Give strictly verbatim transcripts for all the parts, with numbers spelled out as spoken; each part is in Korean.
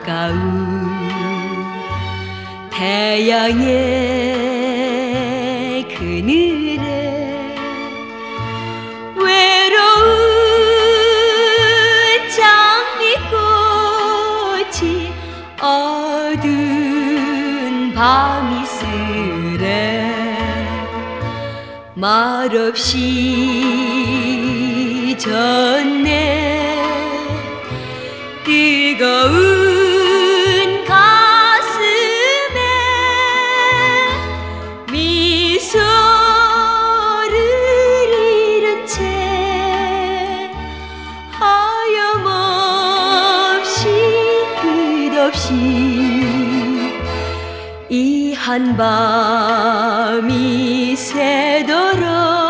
가까운 태양의 그늘에 외로운 장미꽃이 어두운 밤이슬에 말없이 졌네. 뜨거운 가슴에 미소를 잃은 채 하염없이 끝없이 이 한밤이 새도록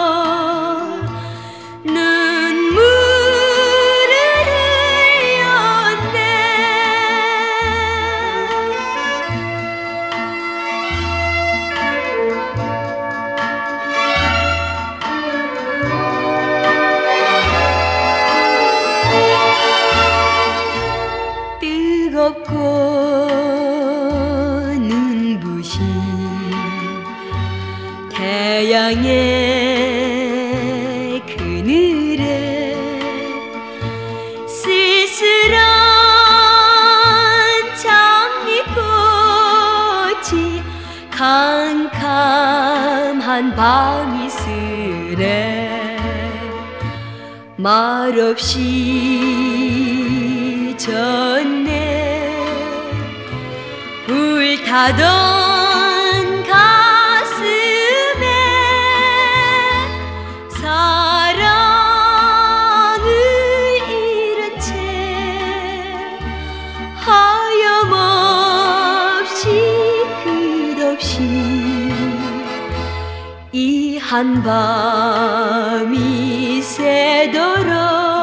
뜨겁고 눈부신 태양의 그늘에 쓸쓸한 장미꽃이 캄캄한 밤이슬에 말없이 졌네. 불타던 가슴에 사랑을 잃은 채 하염없이 끝없이 이 한밤이 새도록